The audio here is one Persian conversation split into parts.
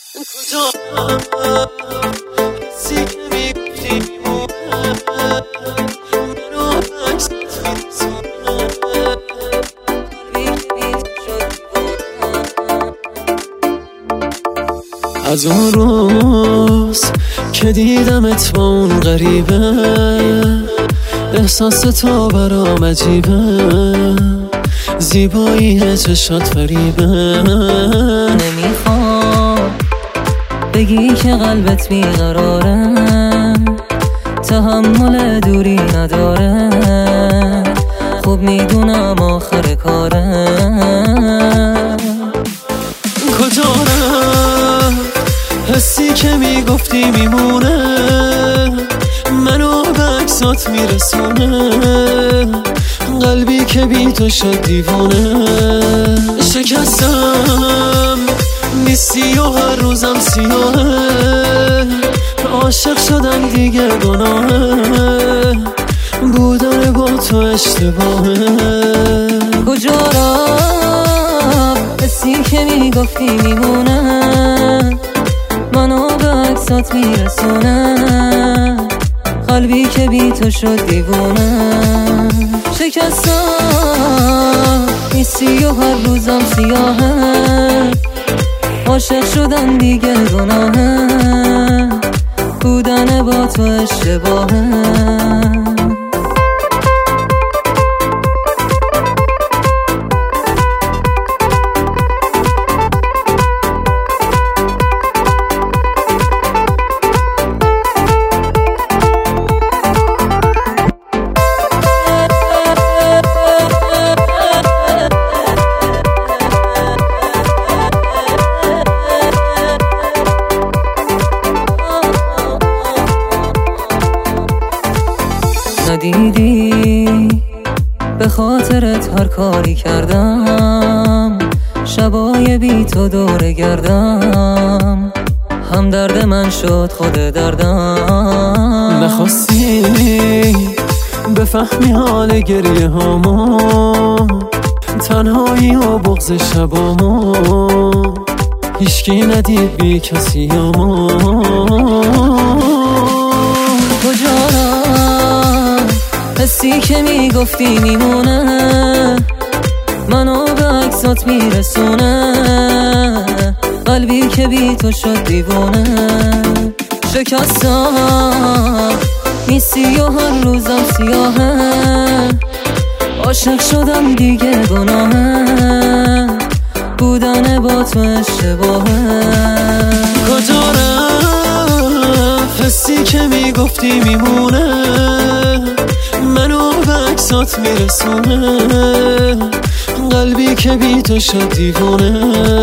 از اون روز که دیدمت با اون غریبه، احساس تو برام عجیبه، زیبایی چشات فریبه. نمیخوام بگی که قلبت بیقراره، تحمل دوری نداره، خوب میدونم آخر کاره. کجا حسی که میگفتی میمونه، منو به عکسات میرسونه، قلبی که بی تو شد دیوانه. شکستم نیستی و هر روزم سیاهه، عاشق شدم دیگه گناهه، بودن با تو اشتباهه. کجا رفت حسی که میگفتی میمونه، منو به عکسات میرسونه، قلبی که بی تو شد دیوونه. شکستم نیستی و هر روزم سیاهه، عاشق شدن دیگه گناهه، بودن با تو اشتباهه. ندیدی به خاطرت هر کاری کردم، شبای بی تو دوره گردم، هم درد من شد خود دردم. نخواستی بفهمی حال گریه هامو، تنهایی و بغض شبامو، هیچکی ندید بی کسی همو. کجا حسی که میگفتی میمونه، منو به عکسات میرسونه، قلبی که بی تو شد دیوونه. شکستم نیستی و هر روزم سیاهه، عاشق شدم دیگه گناهه، بودن با تو اشتباهه. کجا رفت حسی که میگفتی میمونه، منو به عکسات میرسونه، قلبی که بی تو شد دیوانه.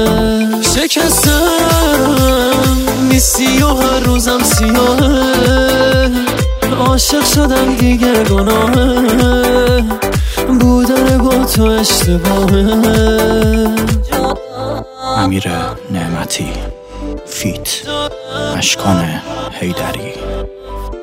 شکستم نیستی و هر روزم سیاهه، عاشق شدم دیگه گناهه، بودن با تو اشتباهه. امیر نعمتی فیت اشکان حیدری.